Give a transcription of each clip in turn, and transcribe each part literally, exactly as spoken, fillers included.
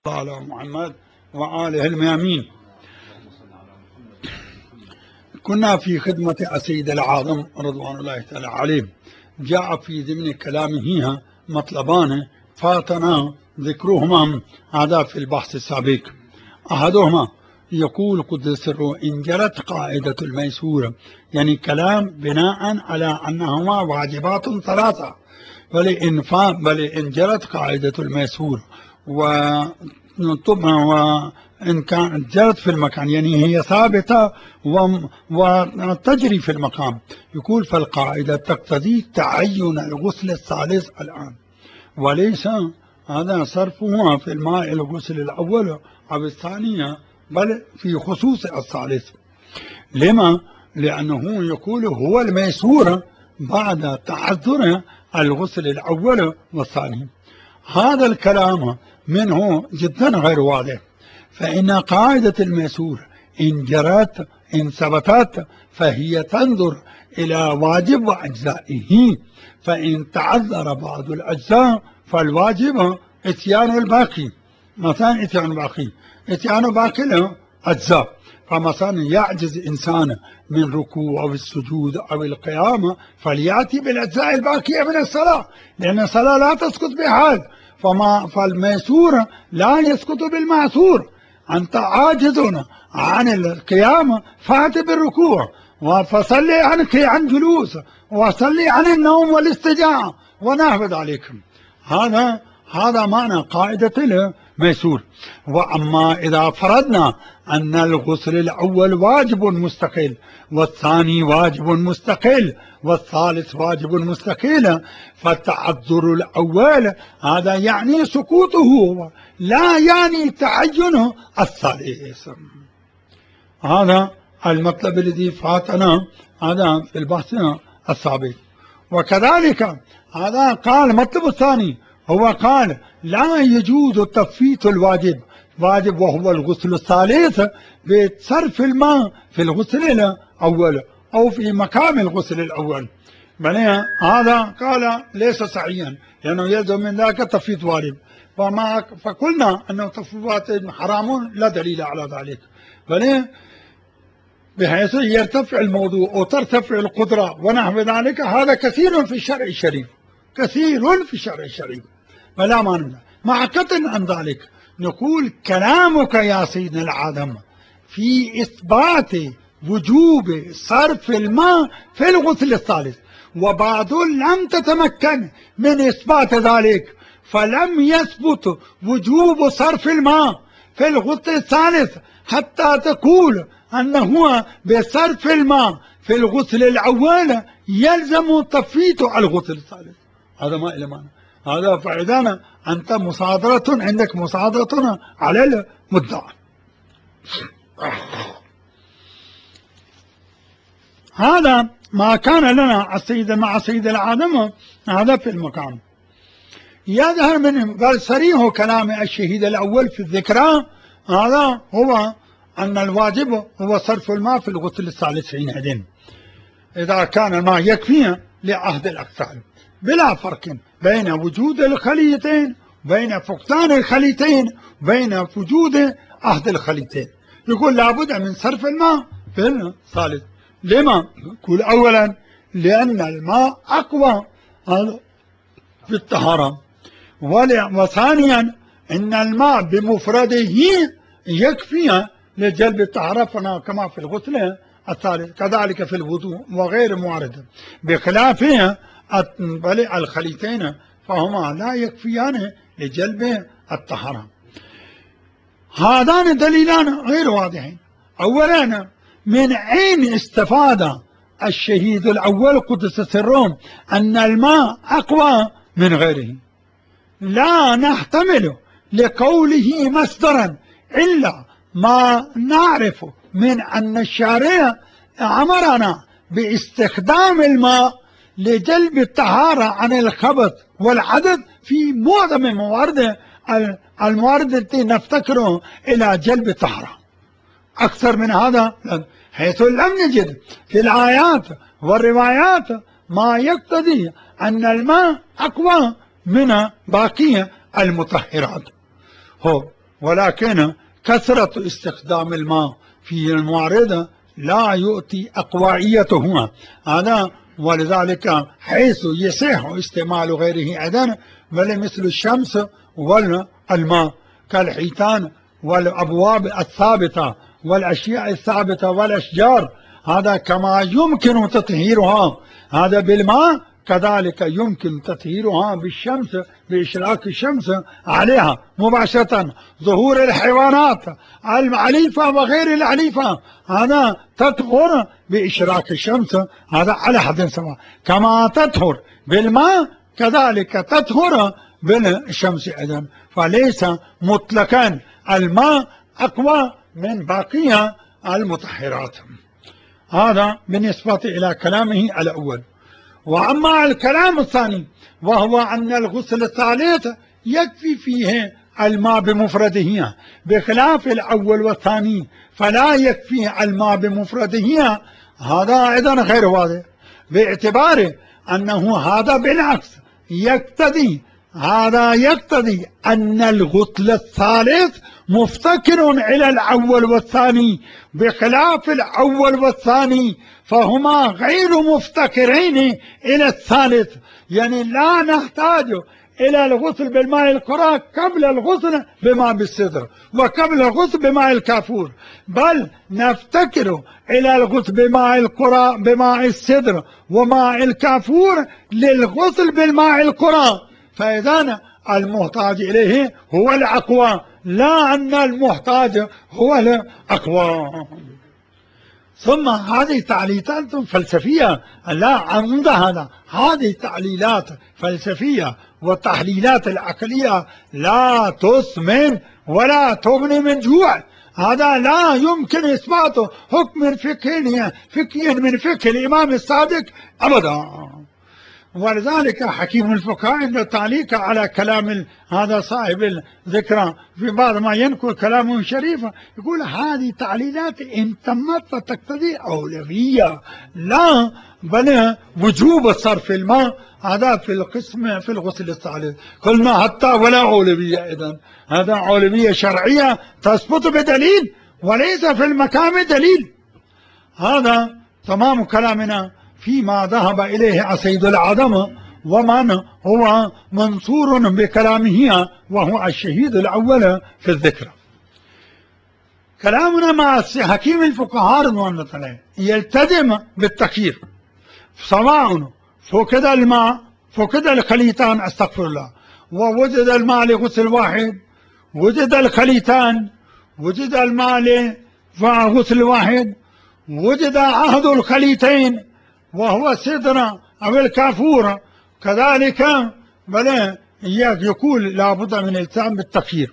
على محمد وآله الميامين. كنا في خدمة السيد العاظم رضوان الله تعالى عليه. جاء في ضمن كلامه مطلبان فاتنا ذكرهما هذا في البحث السابق. أحدهما يقول قدس سره إن جرت قاعدة الميسورة، يعني كلام بناء على أنهما واجبات ثلاثة، ولئن بل إن جرت قاعدة الميسورة و وإن كانت جرت في المكان، يعني هي ثابتة وتجري في المقام. يقول فالقاعدة تقتضي تعين الغسل الثالث الآن، وليس هذا صرفها في الماء الغسل الأول أو الثانية، بل في خصوص الثالث. لما؟ لأنه يقول هو الميسور بعد تعذر الغسل الأول والثاني. هذا الكلام منه جدا غير واضح، فإن قاعدة الميسور إن جرت إن ثبتت فهي تنظر إلى واجب وأجزائه، فإن تعذر بعض الأجزاء فالواجب اتيان الباقي. مثلا اتيان باقي اتيان باقي له أجزاء، فمثلا يعجز إنسان من ركوع أو السجود أو القيامة فليأتي بالأجزاء الباقية من الصلاة، لأن الصلاة لا تسقط بحال. فما فالميسور لا يسقط بالمعسور. أنت عاجز عن القيامة فأت بالركوع، فصلي عنك عن جلوس، وصلي عن النوم والاستجاعة ونحو ذلك. هذا هذا معنى قاعدة الميسور. وأما إذا فرضنا أن الغسل الأول واجب مستقل، والثاني واجب مستقل، والثالث واجب مستقل، فالتعذر الأول هذا يعني سقوطه، لا يعني تعينه الثالث. هذا المطلب الذي فاتنا هذا في البحث السابق. وكذلك هذا قال المطلب الثاني، هو قال لا يجوز تفويت الواجب واجب وهو الغسل الثالث بصرف الماء في الغسل الأول أو في مقام الغسل الأول. بل هذا قال ليس صحيحا، لأنه يلزم من ذلك تفويت واجب، فما فقلنا أنه تفويت حرام لا دليل على ذلك، بل بحيث يرتفع الموضوع وترتفع القدرة ونحو ذلك. هذا كثير في الشرع الشريف، كثير في الشرع الشريف، فلا مانع. مع قطع عن ذلك نقول كلامك يا سيدنا العالم في إثبات وجوب صرف الماء في الغسل الثالث، وبعض لم تتمكن من إثبات ذلك، فلم يثبت وجوب صرف الماء في الغسل الثالث حتى تقول أنه بصرف الماء في الغسل الأول يلزم تفويت الغسل الثالث. هذا ما إلى معنى. هذا فإذا أنت مصادرة، عندك مصادرة على المدعى. هذا ما كان لنا السيد مع السيد العالم هذا في المقام. يظهر من بل صريح كلام الشهيد الأول في الذكرى هذا هو أن الواجب هو صرف الماء في الغسل الثالث حينئذ، إذا كان الماء يكفي لعهد الأقسال، بلا فرق بين وجود الخليتين، بين فقدان الخليتين، بين وجود عهد الخليتين. يقول لابد من صرف الماء في الثالث. لما؟ يقول أولا لأن الماء أقوى في الطهارة، وثانيا أن الماء بمفرده يكفي لجلب الطهارة كما في الغسل الثالث، كذلك في الوضوء وغير معرض، بخلاف الخليتين فهما لا يكفيان لجلب الطهارة. هذان دليلان غير واضحين. أولا من أين استفاد الشهيد الأول قدس سره أن الماء أقوى من غيره؟ لا نحتمل لقوله مصدرا إلا ما نعرف من أن الشارع أمرنا باستخدام الماء لجلب الطهارة عن الخبث والعدد في معظم الموارد الموارد التي نفتكره إلى جلب الطهارة. أكثر من هذا حيث لم نجد في الآيات والروايات ما يقتضي أن الماء أقوى من باقي المطهرات. هو ولكن كثرة استخدام الماء في الموارد لا يؤتي أقوائيته هذا، ولذلك حيث يصح استعمال غيره أيضا، بل مثل الشمس والماء كالحيتان والأبواب الثابتة والأشياء الثابتة والأشجار، هذا كما يمكن تطهيرها هذا بالماء كذلك يمكن تطهيرها بالشمس، بإشراق الشمس عليها مباشرة. ظهور الحيوانات العليفة وغير العليفة هذا تطهر بإشراق الشمس هذا على حد سواء، كما تطهر بالماء كذلك تطهر بالشمس أيضا. فليس مطلقا الماء أقوى من باقي المطهرات. هذا بالنسبة إلى كلامه الأول. وأما الكلام الثاني وهو أن الغسل الثالث يكفي فيه الماء بمفرده بخلاف الأول والثاني فلا يكفي الماء بمفرده، هذا أيضا غير واضح، باعتبار أنه هذا بالعكس يقتضي هذا يقتضي أن الغسل الثالث مفتقر إلى الأول والثاني بخلاف الأول والثاني فهما غير مفتقرين إلى الثالث. يعني لا نحتاج إلى الغسل بالماء القرى قبل الغسل بماء بالسدر وقبل الغسل بماء الكافور، بل نفتكر إلى الغسل بماء القرى بماء السدر وماء الكافور للغسل بالماء القرى. فإذا المحتاج إليه هو الأقوى، لا أن المحتاج هو الأقوى. ثم هذه تعليلات فلسفية لا عند هذا، هذه تعليلات فلسفية والتحليلات العقلية لا تسمن ولا تغني من جوع، هذا لا يمكن إثباته حكم فقهي فقهي من فقه الإمام الصادق أبدا. ولذلك حكيم الفقهاء عنده تعليق على كلام هذا صاحب الذكرى في بعض ما ينقل كلامه الشريف، يقول هذه تعليلات إن تمت فتقتضي أولوية لا بل وجوب صرف الماء هذا في القسم في الغسل الثالث. قلنا حتى ولا أولوية، إذن هذا أولوية شرعية تثبت بدليل وليس في المكان دليل. هذا تمام كلامنا فيما ذهب إليه أسيد العدم ومن هو منصور بكلامه وهو الشهيد الأول في الذكر. كلامنا مع حكيم الفقهاء رضوان الله عليه يلتزم بالتخيير، سواء فقد الماء فقد الخليتان استغفر الله ووجد الماء لغسل واحد، وجد الخليتان وجد الماء لغسل واحد، وجد عهد الخليتين وهو السدر أو الكافور كذلك، بل يقول لابد من الالتزام بالتخيير،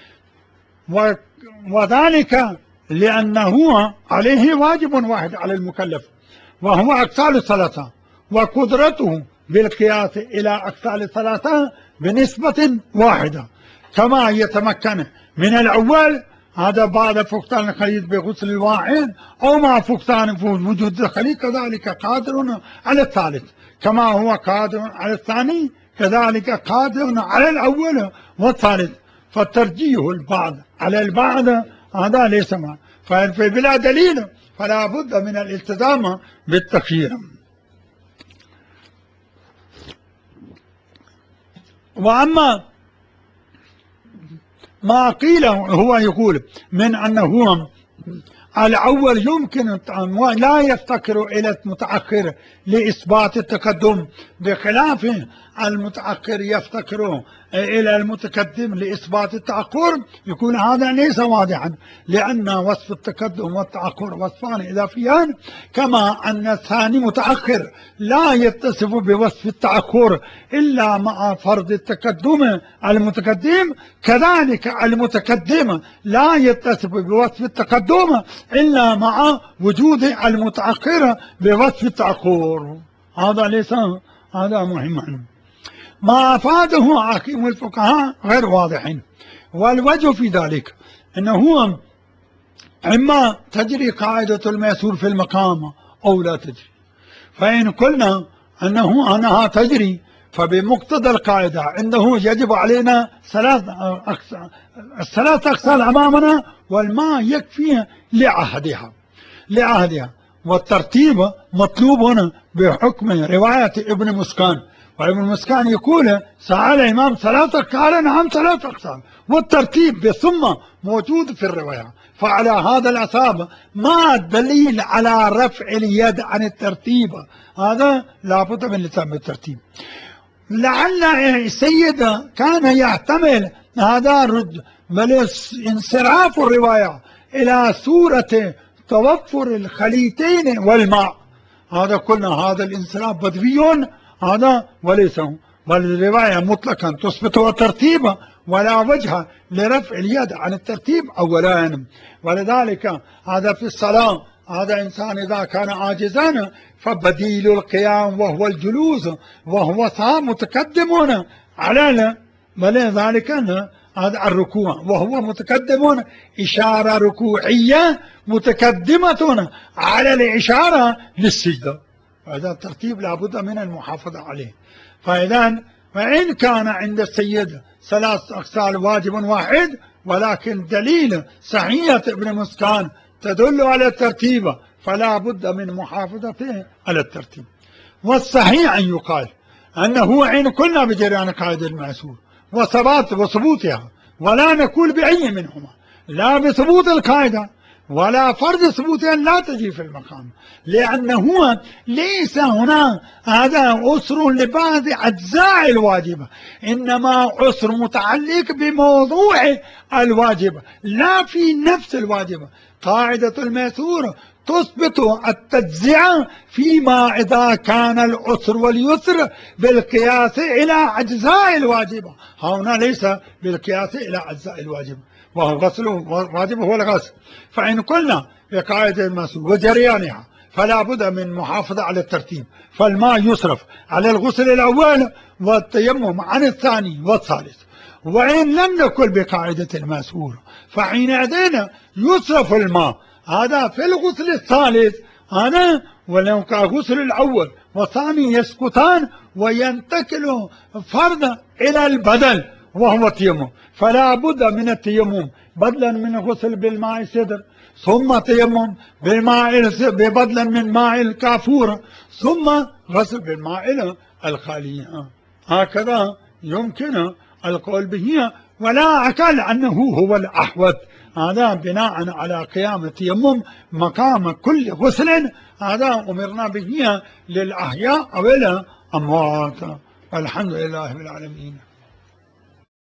وذلك لأنه عليه واجب واحد على المكلف وهو أقسال الثلاثة، وقدرته بالقياس إلى أقسال الثلاثة بنسبة واحدة، كما يتمكن من الأول هذا بعد فقدان الخليط بغسل الواحد أو مع فقدان وجود الخليط كذلك قادر على الثالث، كما هو قادر على الثاني كذلك قادر على الأول والثالث. فالترجيح البعض على البعض هذا ليس ما، فبلا دليل فلا بد من الالتزام بالتخيير. وأما ما قيل هو يقول من أنه الأول يمكن لا يفتقر إلى المتأخر لإثبات التقدم بخلاف المتأخر يفتقر إلى المتقدم لإثبات التأخر، يكون هذا ليس واضحا، لأن وصف التقدم والتأخر وصفان إضافيان، كما أن الثاني متأخر لا يتصف بوصف التأخر إلا مع فرض التقدم المتقدم، كذلك المتقدم لا يتصف بوصف التقدم إلا مع وجود المتأخر بوصف التأخر. هذا ليس هذا مهم. ما أفاده حكيم الفقهاء غير واضح، والوجه في ذلك أنه إما تجري قاعدة الميسور في المقام أو لا تجري. فإن قلنا أنه أنها تجري فبمقتضى القاعدة عنده يجب علينا ثلاث أقسام، الثلاث أقسام أمامنا، والماء يكفي لعهدها لعهدها والترتيب مطلوب هنا بحكم رواية ابن مسكان. وابن مسكان يقول سأل الإمام ثلاثة، قال نعم ثلاث أقسام، والترتيب بثم موجود في الرواية. فعلى هذا الأساس ما دليل على رفع اليد عن الترتيب، هذا لابد من لزوم الترتيب. لعل السيد كان يحتمل هذا رد بل انصراف الرواية إلى صورة توفر الخليتين والماء، هذا قلنا هذا الانصراف بدوي هذا وليس، بل الرواية مطلقا تثبت ترتيبا ولا وجه لرفع اليد عن الترتيب أولا. ولذلك هذا في الصلاة هذا إنسان إذا كان عاجزا فبديل القيام وهو الجلوس، وهو صار متقدم على ولذلك هذا الركوع، وهو متقدم إشارة ركوعية متقدمة على الإشارة للسجدة، هذا الترتيب لابد من المحافظة عليه. فإذا وإن كان عند السيد ثلاث أقسام واجب واحد، ولكن دليل صحيحة ابن مسكان تدل على الترتيب، فلا بد من محافظته على الترتيب. والصحيح أن يقال أنه إن كنا بجريان قاعدة المأثور وثبات وثبوتها، ولا نقول بأي منهما، لا بثبوت القاعدة ولا فرض ثبوتها، لا تجي في المقام، لأنه ليس هنا هذا عسر لبعض أجزاء الواجبة، إنما عسر متعلق بموضوع الواجبة لا في نفس الواجبة. قاعدة المأثور تثبت التجزئة فيما إذا كان العسر واليسر بالقياس إلى أجزاء الواجبة، هنا ليس بالقياس إلى أجزاء الواجبة، وهو غسل واجب هو الغسل. فإن قلنا بقاعدة المأثور وجريانها فلا بد من محافظة على الترتيب، فالماء يصرف على الغسل الأول والتيمم عن الثاني والثالث. وإن لم نقل بقاعدة المأثور فحينئذ يصرف الماء هذا في الغسل الثالث، هذا ولو كغسل الأول والثاني يسقطان وينتقل فرض إلى البدل وهو التيمم، فلا بد من التيمم بدلا من غسل بالماء السدر، ثم تيمم بالماء بدلا من ماء الكافور، ثم غسل بالماء الخالي. هكذا يمكن القول به، ولا أقل أنه هو الأحوط، هذا بناء على قيام التيمم مقام كل غسل، هذا أمرنا به للأحياء أو الأموات. والحمد لله رب العالمين.